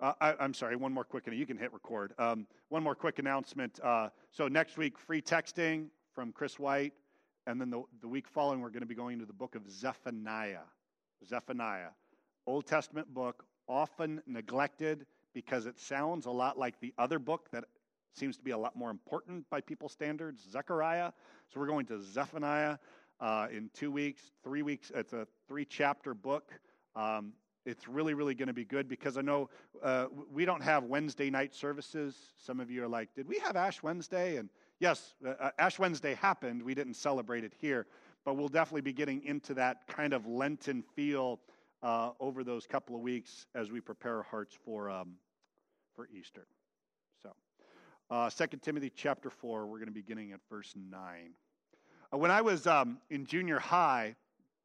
I'm sorry, one more quick, and you can hit record. One more quick announcement. So next week, free texting from Chris White, and then the week following, we're going to be going into the book of Zephaniah. Zephaniah, Old Testament book, often neglected because it sounds a lot like the other book that seems to be a lot more important by people's standards, Zechariah. So we're going to Zephaniah in 2 weeks, 3 weeks. It's a 3-chapter book. It's really, really going to be good because I know we don't have Wednesday night services. Some of you are like, did we have Ash Wednesday? And yes, Ash Wednesday happened. We didn't celebrate it here, but we'll definitely be getting into that kind of Lenten feel over those couple of weeks as we prepare our hearts for Easter. So, 2 Timothy chapter 4, we're going to be beginning at verse 9. When I was in junior high,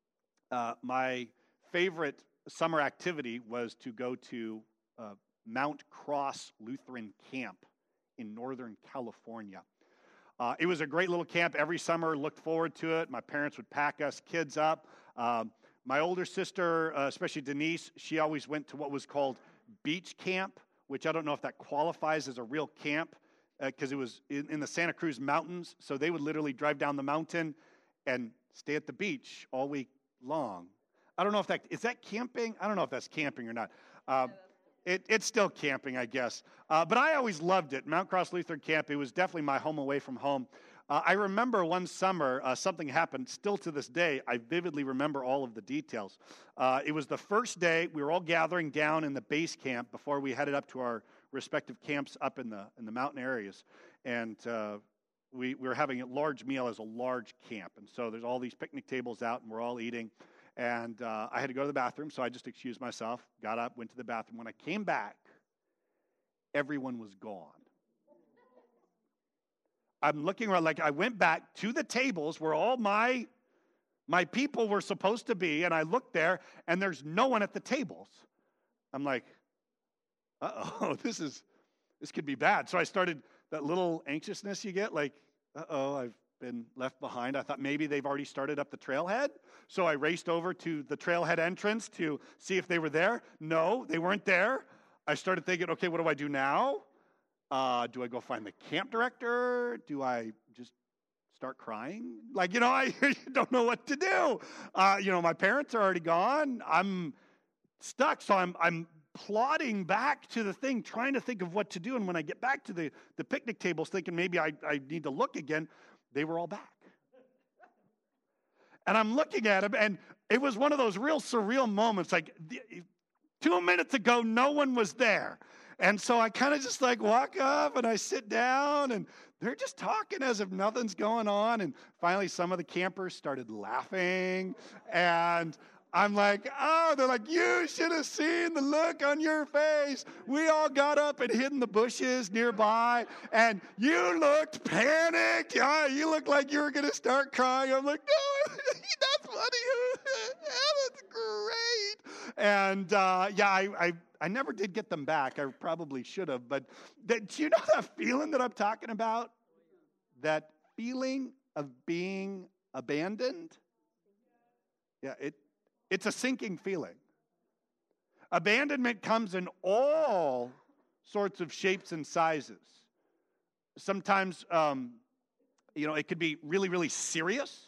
my favorite summer activity was to go to Mount Cross Lutheran Camp in Northern California. It was a great little camp. Every summer, looked forward to it. My parents would pack us kids up. My older sister, especially Denise, she always went to what was called beach camp, which I don't know if that qualifies as a real camp because it was in the Santa Cruz Mountains. So they would literally drive down the mountain and stay at the beach all week long. I don't know if is that camping? I don't know if that's camping or not. It's still camping, I guess. But I always loved it. Mount Cross Lutheran Camp, it was definitely my home away from home. I remember one summer, something happened. Still to this day, I vividly remember all of the details. It was the first day. We were all gathering down in the base camp before we headed up to our respective camps up in the mountain areas. And we were having a large meal as a large camp. And so there's all these picnic tables out, and we're all eating. And I had to go to the bathroom, so I just excused myself, got up, went to the bathroom. When I came back, everyone was gone. I'm looking around, like I went back to the tables where all my people were supposed to be, and I looked there, and there's no one at the tables. I'm like, uh-oh, this could be bad. So I started that little anxiousness you get, like, uh-oh, I've been left behind. I thought maybe they've already started up the trailhead. So I raced over to the trailhead entrance to see if they were there. No, they weren't there. I started thinking, okay, what do I do now? Do I go find the camp director? Do I just start crying? Like, I don't know what to do. My parents are already gone. I'm stuck. So I'm plodding back to the thing, trying to think of what to do. And when I get back to the picnic tables, thinking maybe I need to look again, they were all back. And I'm looking at them, and it was one of those real surreal moments. Like 2 minutes ago, no one was there. And so I kind of just like walk up and I sit down, and they're just talking as if nothing's going on. And finally, some of the campers started laughing, and I'm like, oh, they're like, you should have seen the look on your face. We all got up and hid in the bushes nearby, and you looked panicked. You looked like you were going to start crying. I'm like, no, that's funny. That's great. And I never did get them back. I probably should have. But do you know that feeling that I'm talking about? That feeling of being abandoned? Yeah, it's a sinking feeling. Abandonment comes in all sorts of shapes and sizes. Sometimes, it could be really, really serious,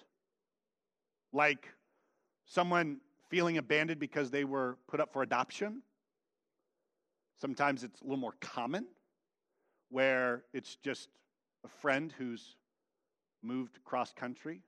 like someone feeling abandoned because they were put up for adoption. Sometimes it's a little more common, where it's just a friend who's moved cross country.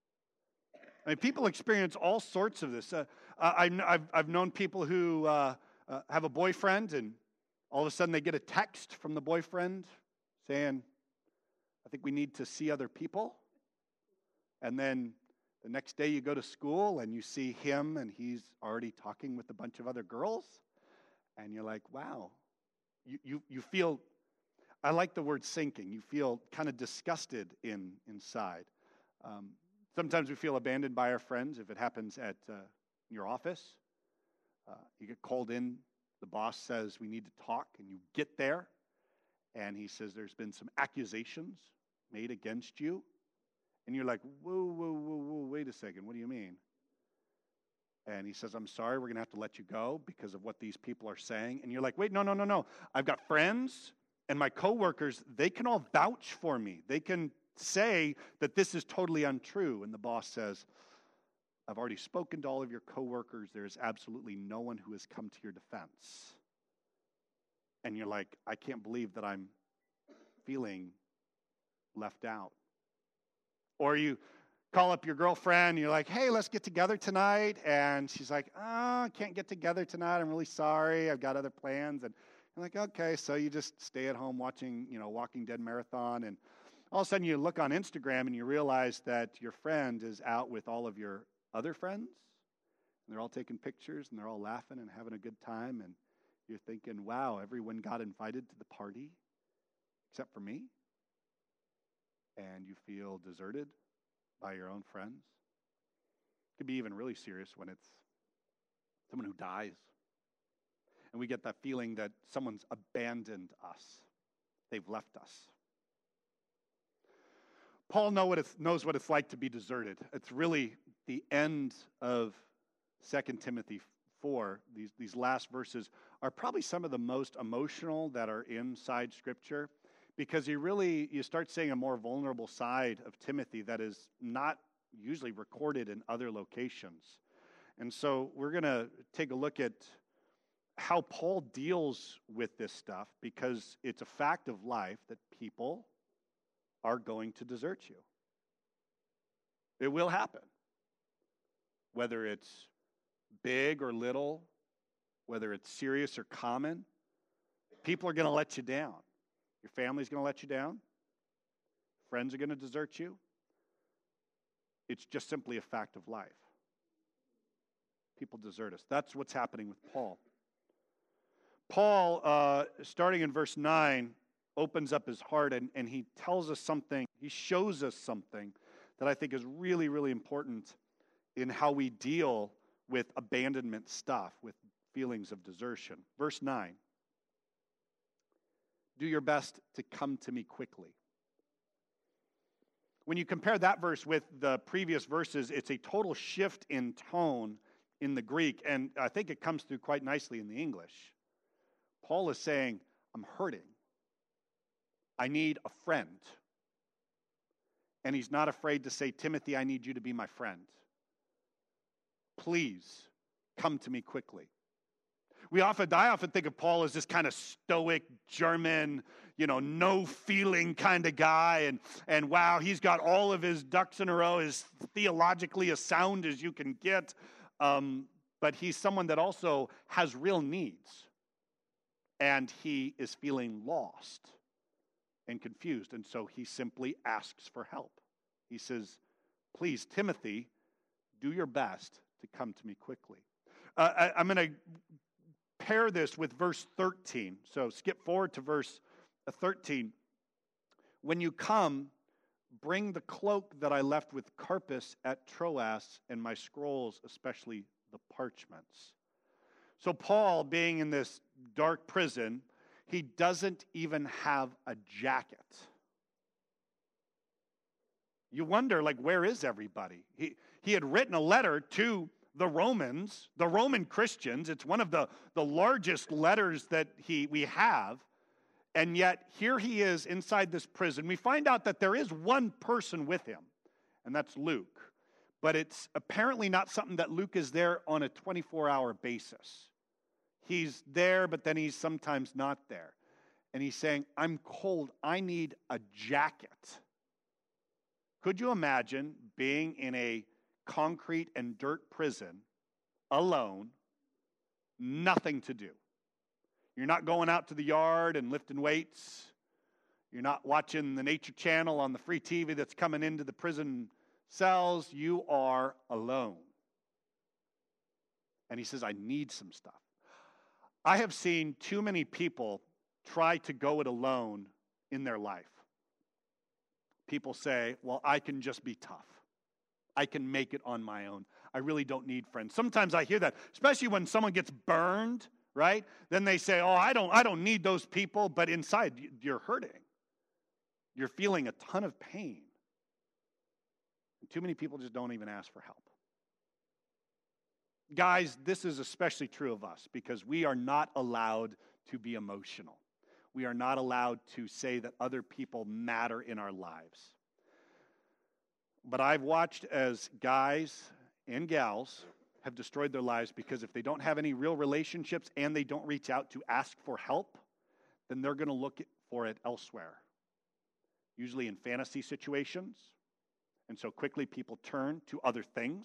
I mean, people experience all sorts of this. I've known people who have a boyfriend, and all of a sudden they get a text from the boyfriend saying, I think we need to see other people. And then the next day you go to school and you see him, and he's already talking with a bunch of other girls. And you're like, wow. You feel, I like the word sinking. You feel kind of disgusted inside. Sometimes we feel abandoned by our friends if it happens at your office. You get called in, the boss says we need to talk, and you get there, and he says there's been some accusations made against you. And you're like, whoa, wait a second, what do you mean? And he says, I'm sorry, we're going to have to let you go because of what these people are saying. And you're like, wait, no. I've got friends and my coworkers. They can all vouch for me. They can say that this is totally untrue. And the boss says, I've already spoken to all of your coworkers. There is absolutely no one who has come to your defense. And you're like, I can't believe that I'm feeling left out. Or you call up your girlfriend, and you're like, hey, let's get together tonight. And she's like, I can't get together tonight. I'm really sorry. I've got other plans. And you're like, okay. So you just stay at home watching, Walking Dead marathon. And all of a sudden you look on Instagram and you realize that your friend is out with all of your other friends. And they're all taking pictures and they're all laughing and having a good time. And you're thinking, wow, everyone got invited to the party except for me. And you feel deserted by your own friends. It could be even really serious when it's someone who dies. And we get that feeling that someone's abandoned us. They've left us. Paul knows what it's like to be deserted. It's really the end of 2 Timothy 4. These last verses are probably some of the most emotional that are inside Scripture, because you start seeing a more vulnerable side of Timothy that is not usually recorded in other locations. And so we're going to take a look at how Paul deals with this stuff, because it's a fact of life that people are going to desert you. It will happen. Whether it's big or little, whether it's serious or common, people are going to let you down. Your family's going to let you down. Friends are going to desert you. It's just simply a fact of life. People desert us. That's what's happening with Paul. Paul, starting in verse 9, opens up his heart and he tells us something. He shows us something that I think is really, really important in how we deal with abandonment stuff, with feelings of desertion. Verse 9. Do your best to come to me quickly. When you compare that verse with the previous verses, it's a total shift in tone in the Greek, and I think it comes through quite nicely in the English. Paul is saying, I'm hurting. I need a friend. And he's not afraid to say, Timothy, I need you to be my friend. Please come to me quickly. I often think of Paul as this kind of stoic German, no feeling kind of guy. And wow, he's got all of his ducks in a row, is theologically as sound as you can get. But he's someone that also has real needs. And he is feeling lost and confused. And so he simply asks for help. He says, please, Timothy, do your best to come to me quickly. I'm going to pair this with verse 13. So skip forward to verse 13. When you come, bring the cloak that I left with Carpus at Troas and my scrolls, especially the parchments. So Paul, being in this dark prison, he doesn't even have a jacket. You wonder, where is everybody? He had written a letter to the Romans, the Roman Christians. It's one of the largest letters that we have. And yet, here he is inside this prison. We find out that there is one person with him, and that's Luke. But it's apparently not something that Luke is there on a 24-hour basis. He's there, but then he's sometimes not there. And he's saying, I'm cold. I need a jacket. Could you imagine being in a concrete and dirt prison, alone, nothing to do? You're not going out to the yard and lifting weights. You're not watching the Nature Channel on the free TV that's coming into the prison cells. You are alone. And he says, I need some stuff. I have seen too many people try to go it alone in their life. People say, well, I can just be tough. I can make it on my own. I really don't need friends. Sometimes I hear that, especially when someone gets burned, right? Then they say, oh, I don't need those people, but inside you're hurting. You're feeling a ton of pain. And too many people just don't even ask for help. Guys, this is especially true of us because we are not allowed to be emotional. We are not allowed to say that other people matter in our lives. But I've watched as guys and gals have destroyed their lives because if they don't have any real relationships and they don't reach out to ask for help, then they're going to look for it elsewhere, usually in fantasy situations. And so quickly people turn to other things.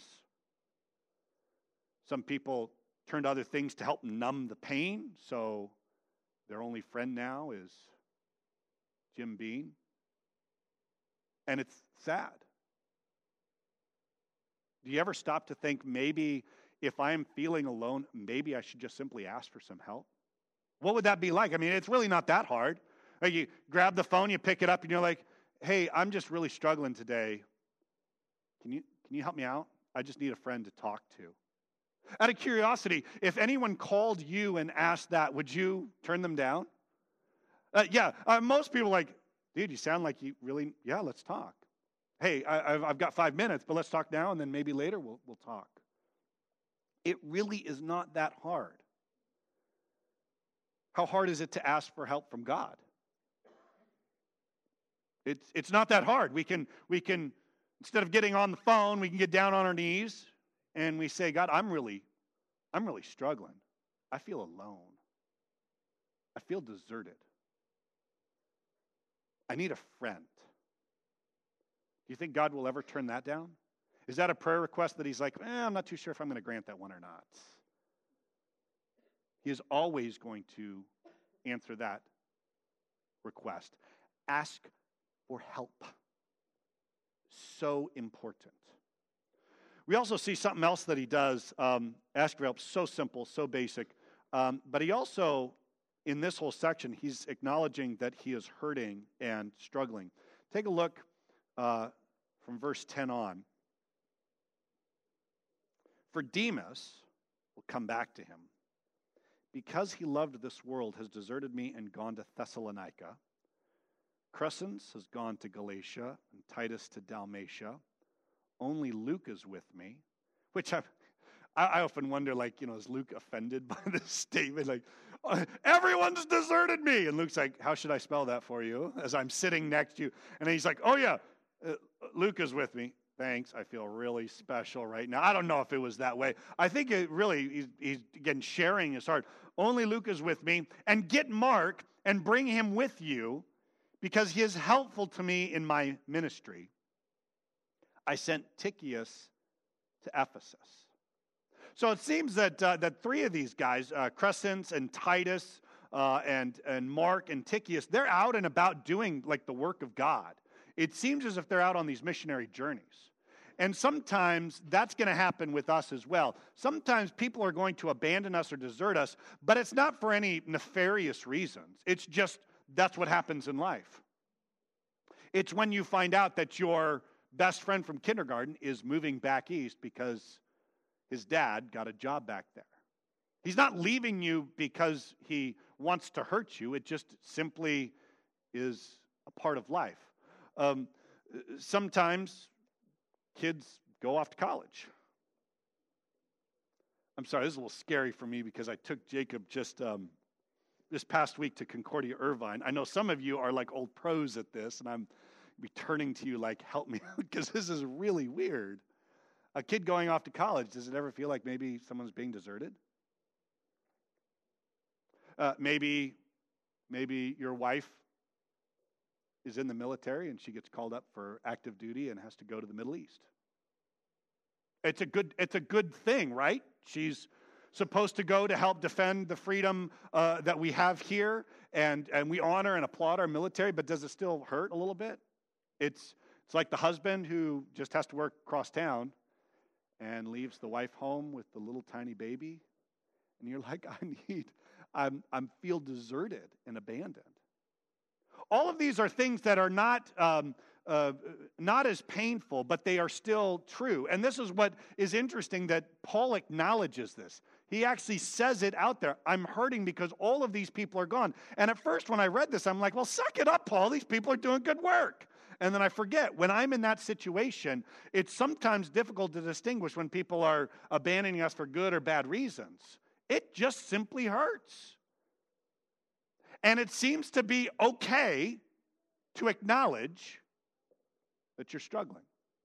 Some people turn to other things to help numb the pain, so their only friend now is Jim Beam. And it's sad. Do you ever stop to think maybe if I'm feeling alone, maybe I should just simply ask for some help? What would that be like? I mean, it's really not that hard. Like you grab the phone, you pick it up, and you're like, hey, I'm just really struggling today. Can you help me out? I just need a friend to talk to. Out of curiosity, if anyone called you and asked that, would you turn them down? Most people are like, dude, you sound like you really, let's talk. Hey, I've got 5 minutes, but let's talk now, and then maybe later we'll talk. It really is not that hard. How hard is it to ask for help from God? It's not that hard. We can instead of getting on the phone, we can get down on our knees and we say, God, I'm really struggling. I feel alone. I feel deserted. I need a friend. Do you think God will ever turn that down? Is that a prayer request that he's like, I'm not too sure if I'm going to grant that one or not? He is always going to answer that request. Ask for help. So important. We also see something else that he does. Ask for help, so simple, so basic. But he also, in this whole section, he's acknowledging that he is hurting and struggling. Take a look from verse 10 on. For Demas, we'll come back to him, because he loved this world, has deserted me and gone to Thessalonica. Crescens has gone to Galatia, and Titus to Dalmatia. Only Luke is with me, which I often wonder, is Luke offended by this statement? Like, everyone's deserted me. And Luke's like, how should I spell that for you? As I'm sitting next to you. And he's like, Luke is with me. Thanks. I feel really special right now. I don't know if it was that way. I think it really, he's again sharing his heart. Only Luke is with me. And get Mark and bring him with you because he is helpful to me in my ministry. I sent Tychicus to Ephesus. So it seems that three of these guys, Crescens and Titus and Mark and Tychicus, they're out and about doing the work of God. It seems as if they're out on these missionary journeys. And sometimes that's going to happen with us as well. Sometimes people are going to abandon us or desert us, but it's not for any nefarious reasons. It's just that's what happens in life. It's when you find out that your best friend from kindergarten is moving back east because his dad got a job back there. He's not leaving you because he wants to hurt you. It just simply is a part of life. Sometimes kids go off to college. I'm sorry, this is a little scary for me because I took Jacob just this past week to Concordia Irvine. I know some of you are like old pros at this, and I'm be turning to you like, help me, because this is really weird. A kid going off to college, does it ever feel like maybe someone's being deserted? Maybe your wife is in the military and she gets called up for active duty and has to go to the Middle East. It's a good thing, right? She's supposed to go to help defend the freedom that we have here, and we honor and applaud our military, but does it still hurt a little bit? It's like the husband who just has to work across town and leaves the wife home with the little tiny baby, and you're like, I feel deserted and abandoned. All of these are things that are not as painful, but they are still true. And this is what is interesting, that Paul acknowledges this. He actually says it out there. I'm hurting because all of these people are gone. And at first when I read this, I'm like, well, suck it up, Paul. These people are doing good work. And then I forget. When I'm in that situation, it's sometimes difficult to distinguish when people are abandoning us for good or bad reasons. It just simply hurts. And it seems to be okay to acknowledge that you're struggling.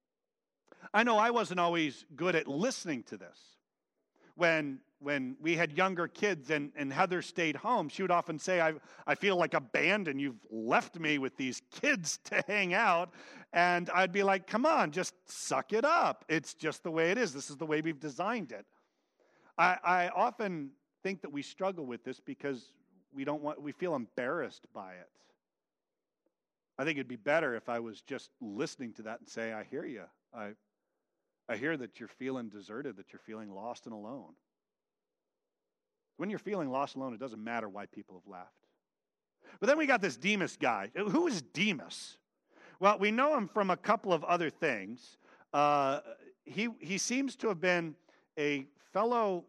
I know I wasn't always good at listening to this. When we had younger kids and Heather stayed home, she would often say, I feel like abandoned. You've left me with these kids to hang out. And I'd be like, come on, just suck it up. It's just the way it is. This is the way we've designed it. I often think that we struggle with this because we feel embarrassed by it. I think it'd be better if I was just listening to that and say, I hear you. I hear that you're feeling deserted, that you're feeling lost and alone. When you're feeling lost and alone, it doesn't matter why people have left. But then we got this Demas guy. Who is Demas? Well, we know him from a couple of other things. He seems to have been a fellow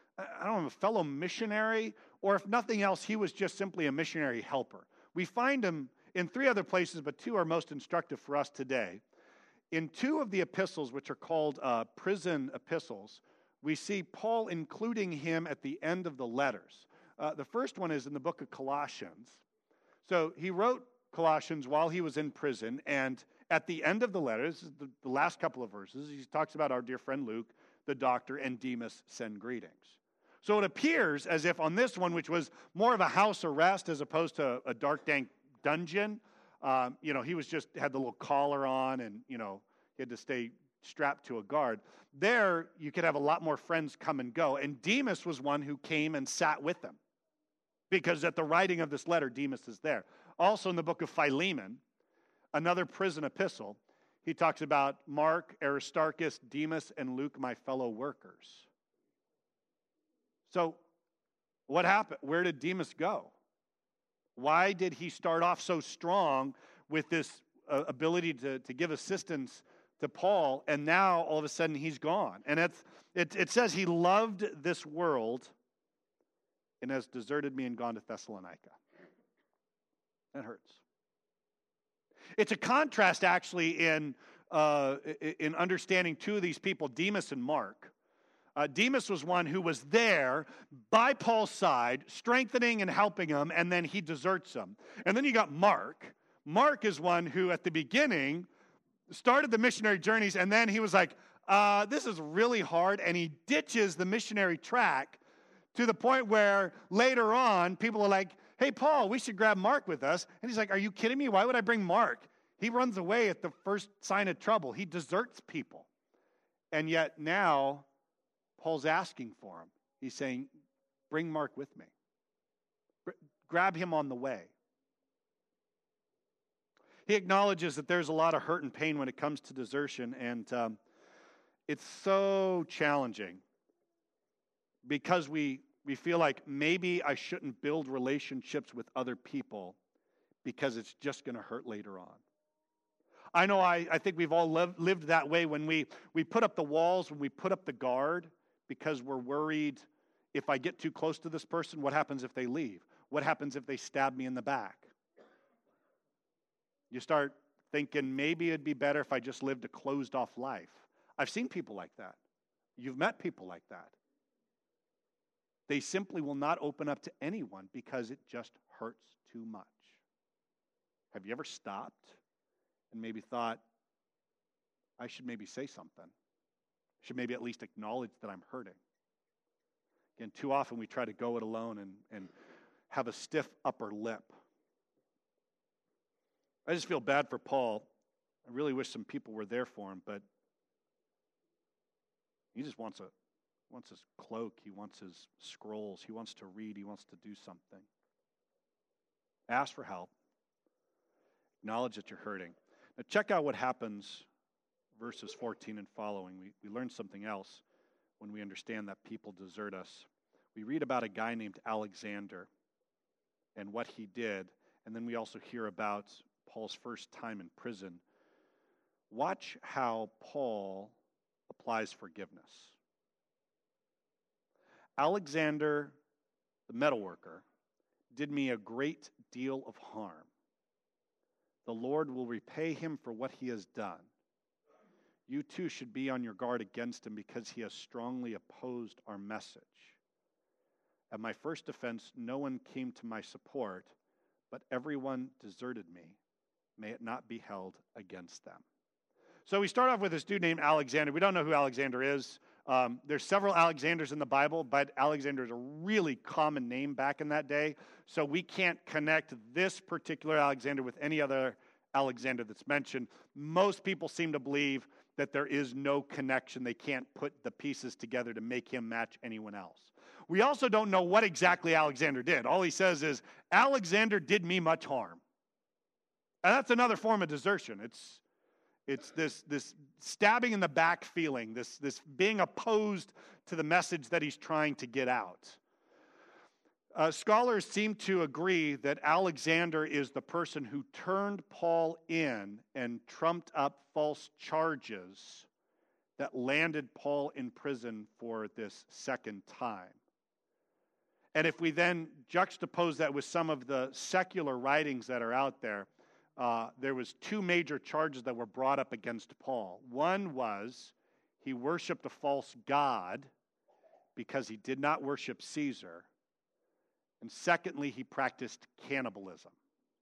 missionary, or if nothing else, he was just simply a missionary helper. We find him in 3 other places, but 2 are most instructive for us today. In 2 of the epistles, which are called prison epistles, we see Paul including him at the end of the letters. The first one is in the book of Colossians. So he wrote Colossians while he was in prison, and at the end of the letters, the last couple of verses, he talks about our dear friend Luke, the doctor, and Demas send greetings. So it appears as if on this one, which was more of a house arrest as opposed to a dark, dank dungeon, he was just had the little collar on, and he had to stay strapped to a guard. There, you could have a lot more friends come and go, and Demas was one who came and sat with them, because at the writing of this letter, Demas is there. Also in the book of Philemon, another prison epistle, he talks about Mark, Aristarchus, Demas, and Luke, my fellow workers. So, what happened? Where did Demas go? Why did he start off so strong with this ability to give assistance to Paul, and now all of a sudden he's gone? And it says he loved this world and has deserted me and gone to Thessalonica. That hurts. It's a contrast, actually, in understanding 2 of these people, Demas and Mark. Demas was one who was there by Paul's side, strengthening and helping him, and then he deserts him. And then you got Mark. Mark is one who, at the beginning, started the missionary journeys, and then he was like, this is really hard, and he ditches the missionary track to the point where later on, people are like, hey, Paul, we should grab Mark with us. And he's like, are you kidding me? Why would I bring Mark? He runs away at the first sign of trouble. He deserts people. And yet now, Paul's asking for him. He's saying, bring Mark with me. Grab him on the way. He acknowledges that there's a lot of hurt and pain when it comes to desertion, and it's so challenging because we feel like maybe I shouldn't build relationships with other people because it's just going to hurt later on. I know I think we've all lived that way when we put up the walls, when we put up the guard, because we're worried if I get too close to this person, what happens if they leave? What happens if they stab me in the back? You start thinking maybe it'd be better if I just lived a closed-off life. I've seen people like that. You've met people like that. They simply will not open up to anyone because it just hurts too much. Have you ever stopped and maybe thought, I should maybe say something? I should maybe at least acknowledge that I'm hurting. Again, too often we try to go it alone and have a stiff upper lip. I just feel bad for Paul. I really wish some people were there for him, but he just wants his cloak, he wants his scrolls, he wants to read, he wants to do something. Ask for help. Acknowledge that you're hurting. Now check out what happens, verses 14 and following. We learn something else when we understand that people desert us. We read about a guy named Alexander and what he did, and then we also hear about Paul's first time in prison. Watch how Paul applies forgiveness. Alexander, the metalworker, did me a great deal of harm. The Lord will repay him for what he has done. You too should be on your guard against him because he has strongly opposed our message. At my first defense, no one came to my support, but everyone deserted me. May it not be held against them. So we start off with this dude named Alexander. We don't know who Alexander is. There's several Alexanders in the Bible, but Alexander is a really common name back in that day. So we can't connect this particular Alexander with any other Alexander that's mentioned. Most people seem to believe that there is no connection. They can't put the pieces together to make him match anyone else. We also don't know what exactly Alexander did. All he says is, Alexander did me much harm. And that's another form of desertion. It's this stabbing in the back feeling, this being opposed to the message that he's trying to get out. Scholars seem to agree that Alexander is the person who turned Paul in and trumped up false charges that landed Paul in prison for this second time. And if we then juxtapose that with some of the secular writings that are out there, there was two major charges that were brought up against Paul. One was he worshiped a false god because he did not worship Caesar. And secondly, he practiced cannibalism.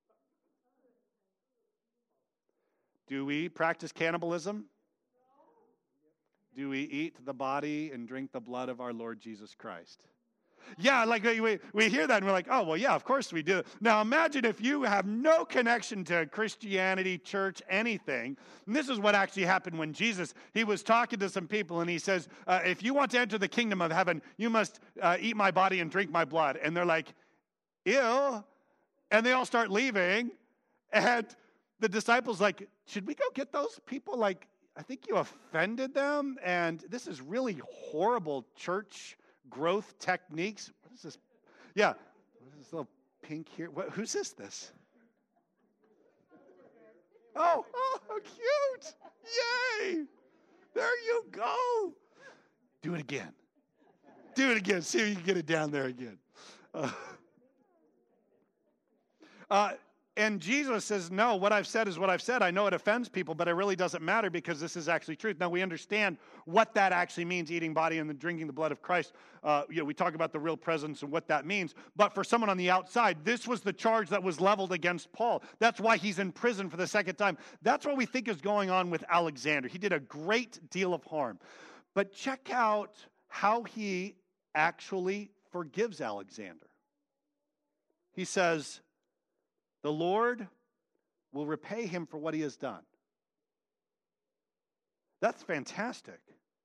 Do we practice cannibalism? Do we eat the body and drink the blood of our Lord Jesus Christ? Yeah, like we hear that and we're like, oh, well, yeah, of course we do. Now imagine if you have no connection to Christianity, church, anything. And this is what actually happened when Jesus, he was talking to some people and he says, if you want to enter the kingdom of heaven, you must eat my body and drink my blood. And they're like, ew. And they all start leaving. And the disciples like, should we go get those people? Like, I think you offended them. And this is really horrible church growth techniques. What is this? Yeah. What is this little pink here? Who's this? Oh, cute. Yay. There you go. Do it again. Do it again. See if you can get it down there again. And Jesus says, no, what I've said is what I've said. I know it offends people, but it really doesn't matter because this is actually truth. Now, we understand what that actually means, eating body and then drinking the blood of Christ. We talk about the real presence and what that means. But for someone on the outside, this was the charge that was leveled against Paul. That's why he's in prison for the second time. That's what we think is going on with Alexander. He did a great deal of harm. But check out how he actually forgives Alexander. He says, the Lord will repay him for what he has done. That's fantastic.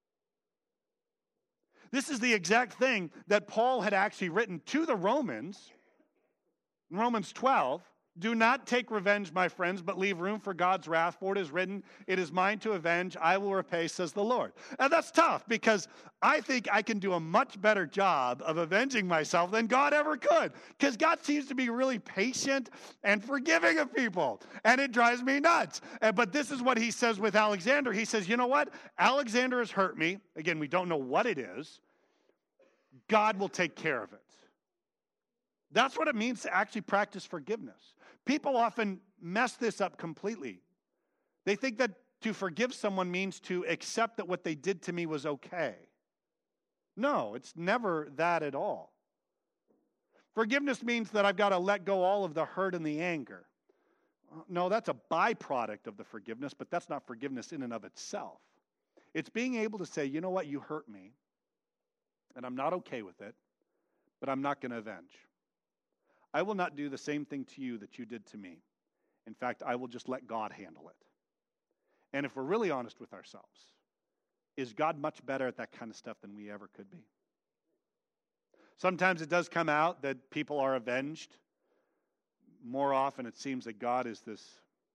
This is the exact thing that Paul had actually written to the Romans in Romans 12. Do not take revenge, my friends, but leave room for God's wrath, for it is written, it is mine to avenge, I will repay, says the Lord. And that's tough because I think I can do a much better job of avenging myself than God ever could, because God seems to be really patient and forgiving of people, and it drives me nuts. But this is what he says with Alexander. He says, you know what? Alexander has hurt me. Again, we don't know what it is. God will take care of it. That's what it means to actually practice forgiveness. People often mess this up completely. They think that to forgive someone means to accept that what they did to me was okay. No, it's never that at all. Forgiveness means that I've got to let go all of the hurt and the anger. No, that's a byproduct of the forgiveness, but that's not forgiveness in and of itself. It's being able to say, you know what, you hurt me, and I'm not okay with it, but I'm not going to avenge. I will not do the same thing to you that you did to me. In fact, I will just let God handle it. And if we're really honest with ourselves, is God much better at that kind of stuff than we ever could be? Sometimes it does come out that people are avenged. More often it seems that God is this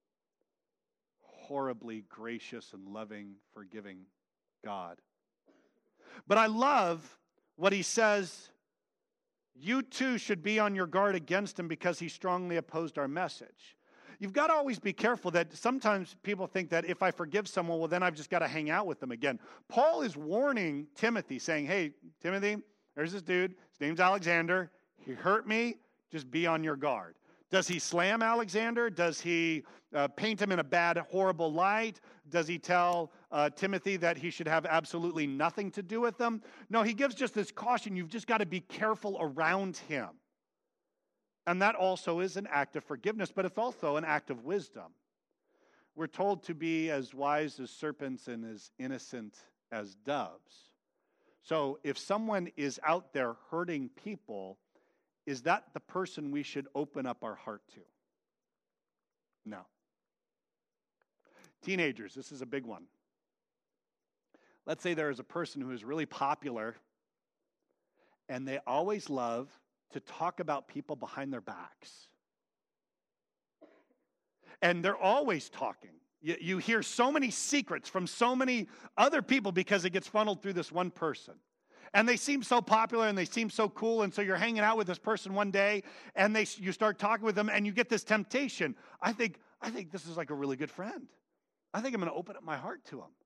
horribly gracious and loving, forgiving God. But I love what he says. You too should be on your guard against him because he strongly opposed our message. You've got to always be careful that sometimes people think that if I forgive someone, well, then I've just got to hang out with them again. Paul is warning Timothy, saying, hey, Timothy, there's this dude. His name's Alexander. He hurt me. Just be on your guard. Does he slam Alexander? Does he paint him in a bad, horrible light? Does he tell Timothy that he should have absolutely nothing to do with them? No, he gives just this caution. You've just got to be careful around him. And that also is an act of forgiveness, but it's also an act of wisdom. We're told to be as wise as serpents and as innocent as doves. So if someone is out there hurting people, is that the person we should open up our heart to? No. Teenagers, this is a big one. Let's say there is a person who is really popular, and they always love to talk about people behind their backs. And they're always talking. You hear so many secrets from so many other people because it gets funneled through this one person. And they seem so popular and they seem so cool, and so you're hanging out with this person one day, and you start talking with them, and you get this temptation. I think this is like a really good friend. I think I'm going to open up my heart to him.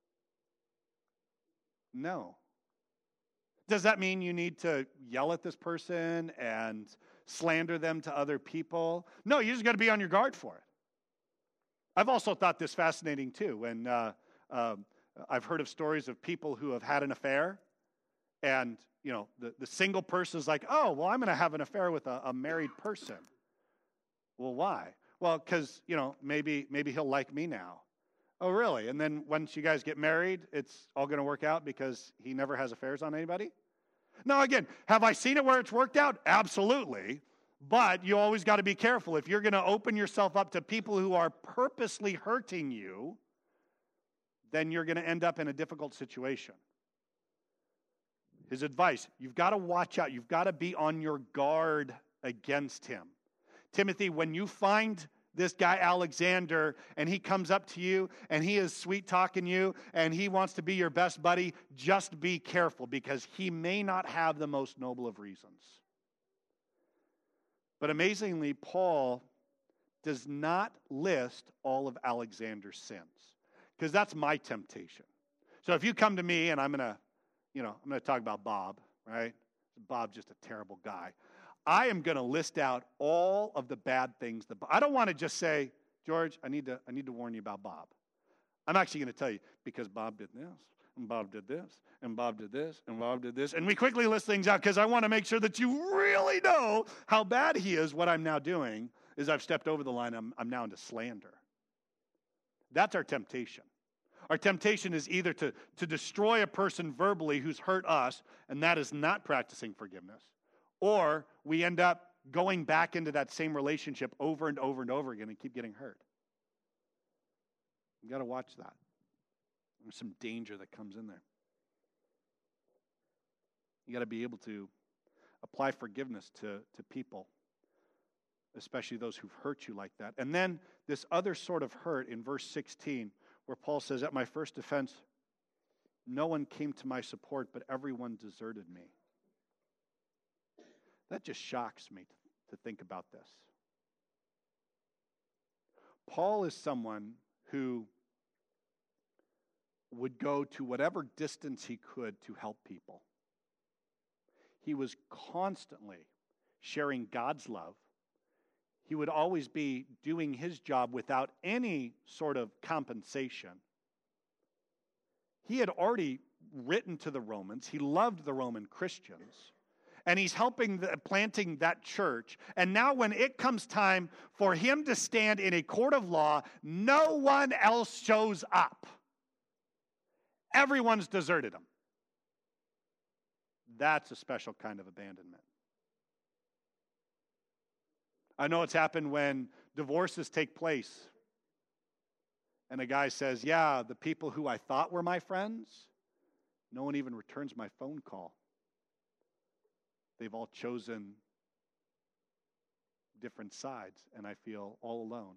No. Does that mean you need to yell at this person and slander them to other people? No, you just got to be on your guard for it. I've also thought this fascinating too. When I've heard of stories of people who have had an affair, and the single person is like, oh, well, I'm going to have an affair with a married person. Well, why? Well, because maybe he'll like me now. Oh, really? And then once you guys get married, it's all going to work out because he never has affairs on anybody? Now, again, have I seen it where it's worked out? Absolutely. But you always got to be careful. If you're going to open yourself up to people who are purposely hurting you, then you're going to end up in a difficult situation. His advice, you've got to watch out. You've got to be on your guard against him. Timothy, when you find this guy Alexander and he comes up to you and he is sweet-talking you and he wants to be your best buddy, just be careful because he may not have the most noble of reasons. But amazingly, Paul does not list all of Alexander's sins, because that's my temptation. So if you come to me and I'm going to talk about Bob, right? Bob's just a terrible guy. I am going to list out all of the bad things I don't want to just say, George, I need to warn you about Bob. I'm actually going to tell you, because Bob did this, and Bob did this, and Bob did this, and Bob did this. And we quickly list things out because I want to make sure that you really know how bad he is. What I'm now doing is I've stepped over the line. I'm now into slander. That's our temptation. Our temptation is either to destroy a person verbally who's hurt us, and that is not practicing forgiveness, or we end up going back into that same relationship over and over and over again and keep getting hurt. You've got to watch that. There's some danger that comes in there. You got to be able to apply forgiveness to people, especially those who've hurt you like that. And then this other sort of hurt in verse 16, where Paul says, at my first offense, no one came to my support, but everyone deserted me. That just shocks me to think about this. Paul is someone who would go to whatever distance he could to help people. He was constantly sharing God's love. He would always be doing his job without any sort of compensation. He had already written to the Romans. He loved the Roman Christians. And he's planting that church. And now when it comes time for him to stand in a court of law, no one else shows up. Everyone's deserted him. That's a special kind of abandonment. I know it's happened when divorces take place. And a guy says, yeah, the people who I thought were my friends, no one even returns my phone call. They've all chosen different sides, and I feel all alone.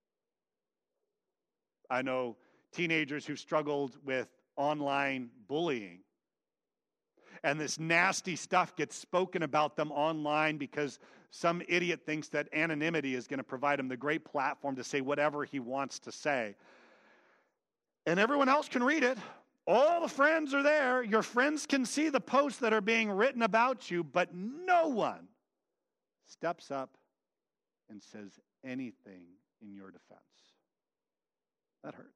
I know teenagers who struggled with online bullying. And this nasty stuff gets spoken about them online because some idiot thinks that anonymity is going to provide him the great platform to say whatever he wants to say. And everyone else can read it. All the friends are there. Your friends can see the posts that are being written about you, but no one steps up and says anything in your defense. That hurts.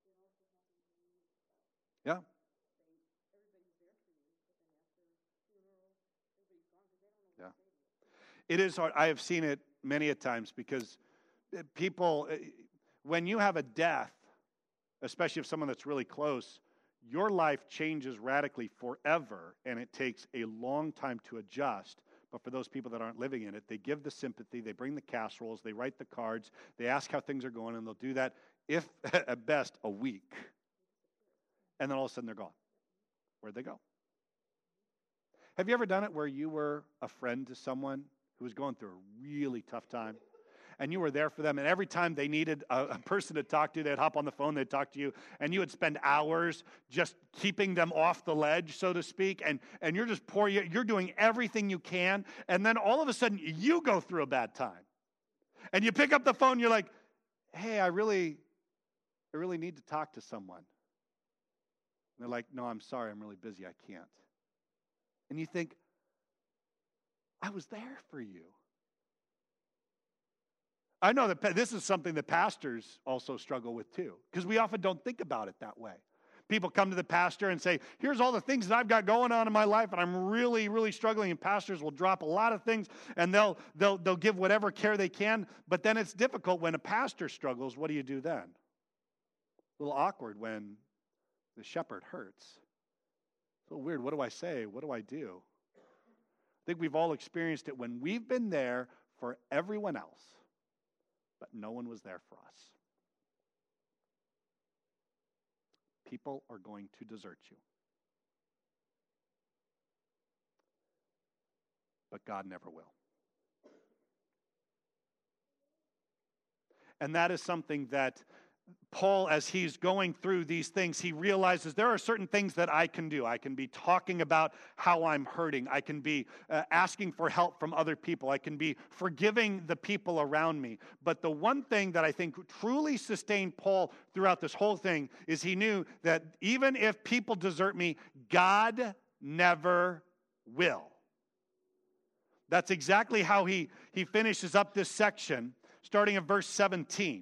Yeah. Yeah. It is hard. I have seen it many a times because people, when you have a death, especially if someone that's really close, your life changes radically forever, and it takes a long time to adjust. But for those people that aren't living in it, they give the sympathy, they bring the casseroles, they write the cards, they ask how things are going, and they'll do that, if at best, a week. And then all of a sudden they're gone. Where'd they go? Have you ever done it where you were a friend to someone who was going through a really tough time? And you were there for them, and every time they needed a person to talk to, they'd hop on the phone, they'd talk to you, and you would spend hours just keeping them off the ledge, so to speak, and you're just you're doing everything you can, and then all of a sudden, you go through a bad time. And you pick up the phone, you're like, hey, I really need to talk to someone. And they're like, no, I'm sorry, I'm really busy, I can't. And you think, I was there for you. I know that this is something that pastors also struggle with too, because we often don't think about it that way. People come to the pastor and say, here's all the things that I've got going on in my life, and I'm really, really struggling, and pastors will drop a lot of things, and they'll give whatever care they can, but then it's difficult when a pastor struggles. What do you do then? A little awkward when the shepherd hurts. It's a little weird. What do I say? What do I do? I think we've all experienced it when we've been there for everyone else, but no one was there for us. People are going to desert you. But God never will. And that is something that Paul, as he's going through these things, he realizes there are certain things that I can do. I can be talking about how I'm hurting. I can be asking for help from other people. I can be forgiving the people around me. But the one thing that I think truly sustained Paul throughout this whole thing is he knew that even if people desert me, God never will. That's exactly how he finishes up this section, starting at verse 17.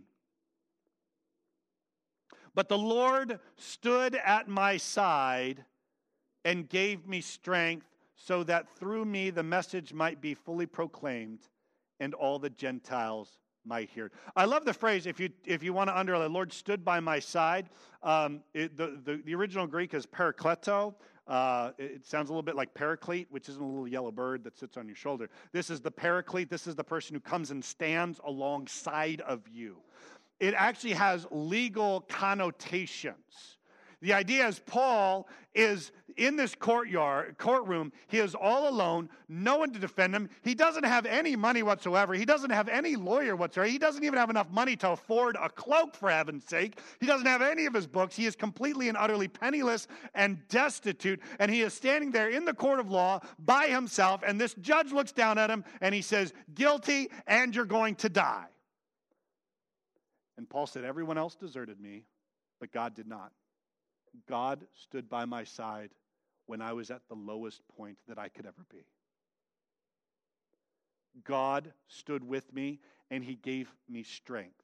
But the Lord stood at my side and gave me strength so that through me the message might be fully proclaimed and all the Gentiles might hear it. I love the phrase, if you want to underline, the Lord stood by my side. The original Greek is parakleto. It sounds a little bit like paraclete, which isn't a little yellow bird that sits on your shoulder. This is the paraclete. This is the person who comes and stands alongside of you. It actually has legal connotations. The idea is Paul is in this courtroom. He is all alone, no one to defend him. He doesn't have any money whatsoever. He doesn't have any lawyer whatsoever. He doesn't even have enough money to afford a cloak, for heaven's sake. He doesn't have any of his books. He is completely and utterly penniless and destitute, and he is standing there in the court of law by himself, and this judge looks down at him, and he says, guilty, and you're going to die. And Paul said, everyone else deserted me, but God did not. God stood by my side when I was at the lowest point that I could ever be. God stood with me, and he gave me strength.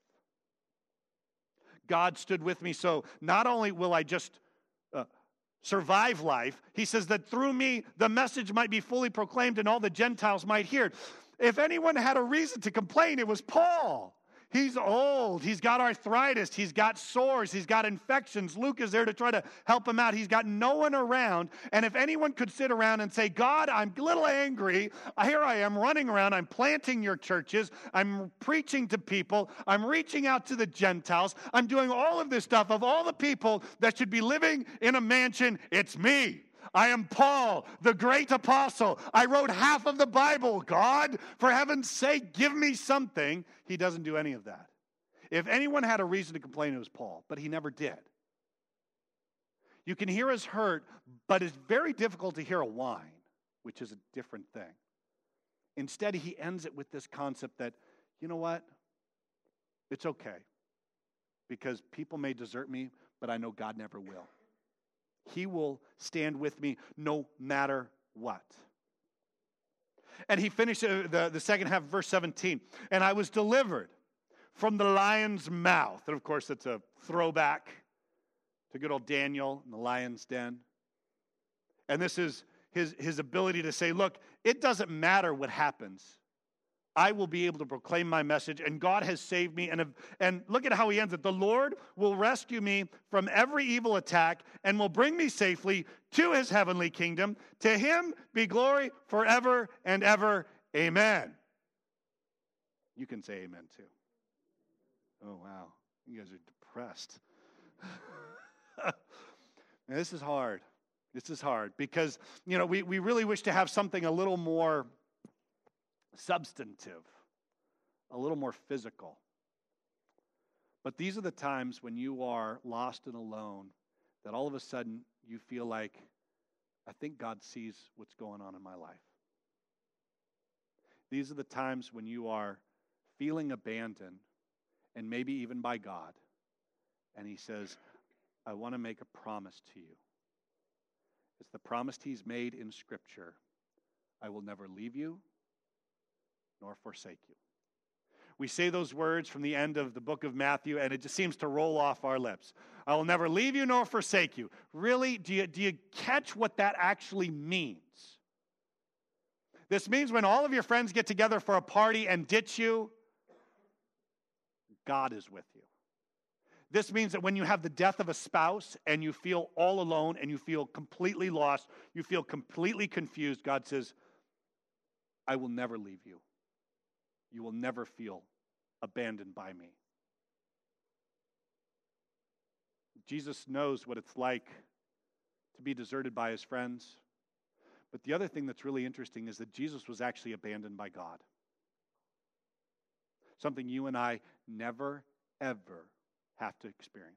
God stood with me, so not only will I just survive life, he says that through me the message might be fully proclaimed and all the Gentiles might hear it. If anyone had a reason to complain, it was Paul. He's old. He's got arthritis. He's got sores. He's got infections. Luke is there to try to help him out. He's got no one around. And if anyone could sit around and say, God, I'm a little angry. Here I am running around. I'm planting your churches. I'm preaching to people. I'm reaching out to the Gentiles. I'm doing all of this stuff. Of all the people that should be living in a mansion, it's me. I am Paul, the great apostle. I wrote half of the Bible. God, for heaven's sake, give me something. He doesn't do any of that. If anyone had a reason to complain, it was Paul, but he never did. You can hear his hurt, but it's very difficult to hear a whine, which is a different thing. Instead, he ends it with this concept that, you know what? It's okay, because people may desert me, but I know God never will. He will stand with me no matter what. And he finished the second half of verse 17. And I was delivered from the lion's mouth. And of course, it's a throwback to good old Daniel in the lion's den. And this is his ability to say, look, it doesn't matter what happens. I will be able to proclaim my message, and God has saved me. And look at how he ends it. The Lord will rescue me from every evil attack and will bring me safely to his heavenly kingdom. To him be glory forever and ever. Amen. You can say amen too. Oh, wow. You guys are depressed. This is hard. This is hard because, we really wish to have something a little more substantive, a little more physical. But these are the times when you are lost and alone that all of a sudden you feel like, I think God sees what's going on in my life. These are the times when you are feeling abandoned, and maybe even by God. And he says, I want to make a promise to you. It's the promise he's made in Scripture. I will never leave you nor forsake you. We say those words from the end of the book of Matthew, and it just seems to roll off our lips. I will never leave you nor forsake you. Really, do you catch what that actually means? This means when all of your friends get together for a party and ditch you, God is with you. This means that when you have the death of a spouse and you feel all alone and you feel completely lost, you feel completely confused, God says, I will never leave you. You will never feel abandoned by me. Jesus knows what it's like to be deserted by his friends. But the other thing that's really interesting is that Jesus was actually abandoned by God. Something you and I never, ever have to experience.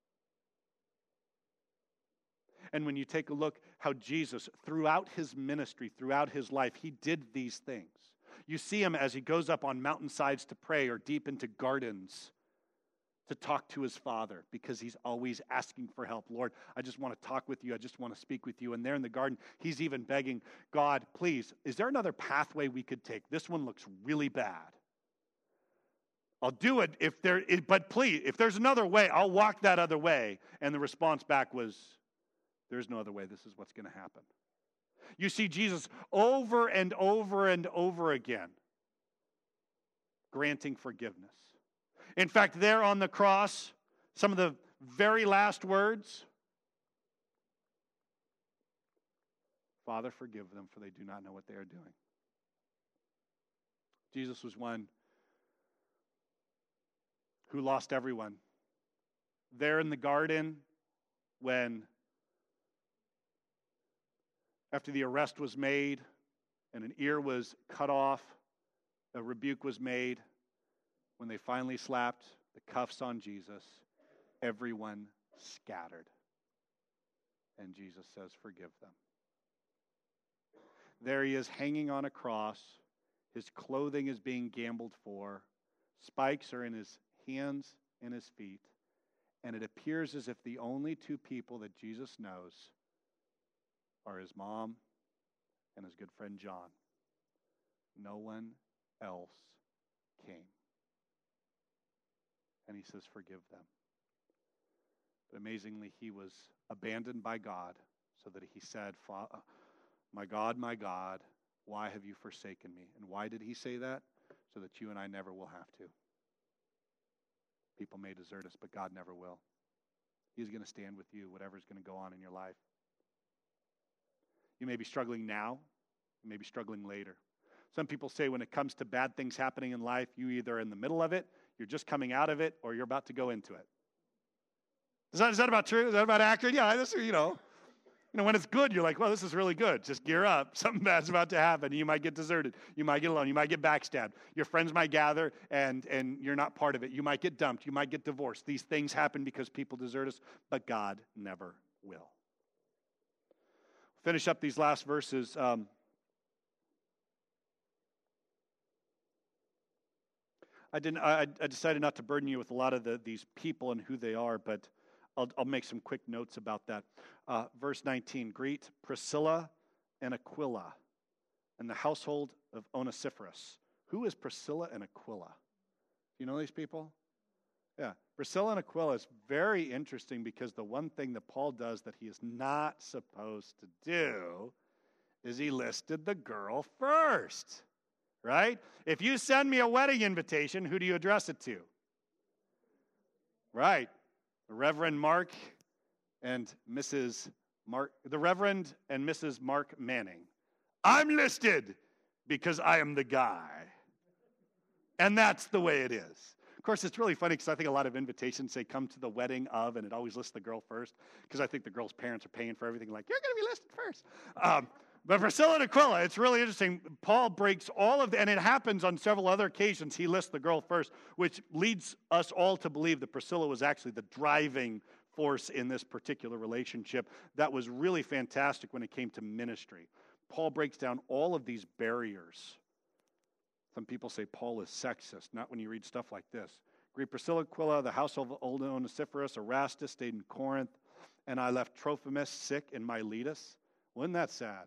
And when you take a look how Jesus, throughout his ministry, throughout his life, he did these things. You see him as he goes up on mountainsides to pray or deep into gardens to talk to his Father because he's always asking for help. Lord, I just want to talk with you. I just want to speak with you. And there in the garden, he's even begging, God, please, is there another pathway we could take? This one looks really bad. I'll do it but please, if there's another way, I'll walk that other way. And the response back was, there's no other way. This is what's going to happen. You see Jesus over and over and over again granting forgiveness. In fact, there on the cross, some of the very last words, Father, forgive them, for they do not know what they are doing. Jesus was one who lost everyone. There in the garden, when after the arrest was made and an ear was cut off, a rebuke was made, when they finally slapped the cuffs on Jesus, everyone scattered. And Jesus says, forgive them. There he is hanging on a cross. His clothing is being gambled for. Spikes are in his hands and his feet. And it appears as if the only two people that Jesus knows are his mom and his good friend John. No one else came. And he says, forgive them. But amazingly, he was abandoned by God so that he said, my God, why have you forsaken me? And why did he say that? So that you and I never will have to. People may desert us, but God never will. He's going to stand with you, whatever's going to go on in your life. You may be struggling now. You may be struggling later. Some people say when it comes to bad things happening in life, you either are in the middle of it, you're just coming out of it, or you're about to go into it. Is that about true? Is that about accurate? Yeah, this is, when it's good, you're like, well, this is really good. Just gear up. Something bad's about to happen. You might get deserted. You might get alone. You might get backstabbed. Your friends might gather, and you're not part of it. You might get dumped. You might get divorced. These things happen because people desert us, but God never will. Finish up these last verses. I decided not to burden you with a lot of these people and who they are, but I'll make some quick notes about that. Verse 19, greet Priscilla and Aquila, and the household of Onesiphorus. Who is Priscilla and Aquila? Do you know these people? Yeah. Priscilla and Aquila is very interesting because the one thing that Paul does that he is not supposed to do is he listed the girl first, right? If you send me a wedding invitation, who do you address it to? Right. The Reverend Mark and Mrs. Mark, the Reverend and Mrs. Mark Manning. I'm listed because I am the guy. And that's the way it is. Of course, it's really funny because I think a lot of invitations say come to the wedding of, and it always lists the girl first because I think the girl's parents are paying for everything. Like, you're going to be listed first. But Priscilla and Aquila, it's really interesting. Paul breaks all of and it happens on several other occasions. He lists the girl first, which leads us all to believe that Priscilla was actually the driving force in this particular relationship. That was really fantastic when it came to ministry. Paul breaks down all of these barriers. Some people say Paul is sexist, not when you read stuff like this. Greet Priscilla, Aquila, the household of old Onesiphorus, Erastus stayed in Corinth, and I left Trophimus sick in Miletus. Wasn't that sad?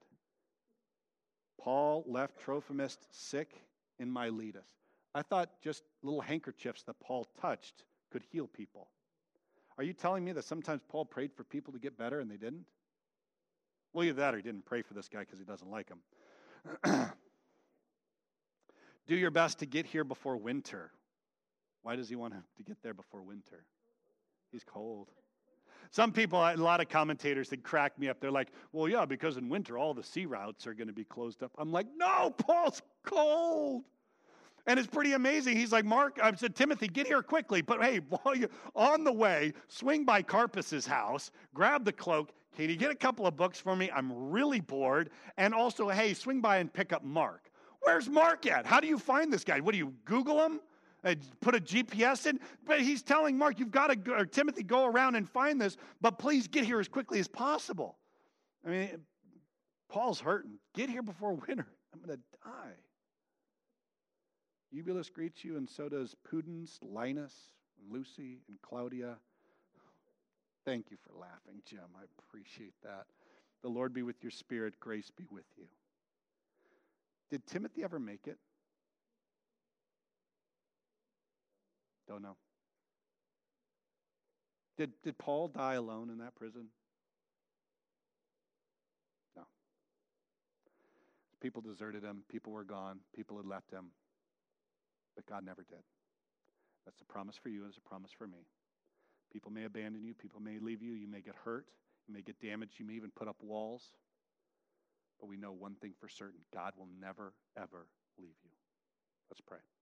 Paul left Trophimus sick in Miletus. I thought just little handkerchiefs that Paul touched could heal people. Are you telling me that sometimes Paul prayed for people to get better and they didn't? Well, either that or he didn't pray for this guy because he doesn't like him. Do your best to get here before winter. Why does he want to get there before winter? He's cold. Some people, a lot of commentators, that crack me up. They're like, well, yeah, because in winter all the sea routes are going to be closed up. I'm like, no, Paul's cold. And it's pretty amazing. He's like, Mark, I said, Timothy, get here quickly. But hey, while you're on the way, swing by Carpus's house, grab the cloak. Can you get a couple of books for me? I'm really bored. And also, hey, swing by and pick up Mark. Where's Mark at? How do you find this guy? What do you Google him? Put a GPS in? But he's telling Mark, you've got to go, or Timothy, go around and find this, but please get here as quickly as possible. I mean, Paul's hurting. Get here before winter. I'm going to die. Eubulus greets you, and so does Pudens, Linus, and Lucy, and Claudia. Thank you for laughing, Jim. I appreciate that. The Lord be with your spirit. Grace be with you. Did Timothy ever make it? Don't know. Did Paul die alone in that prison? No. People deserted him. People were gone. People had left him. But God never did. That's a promise for you. It's a promise for me. People may abandon you. People may leave you. You may get hurt. You may get damaged. You may even put up walls. But we know one thing for certain. God will never, ever leave you. Let's pray.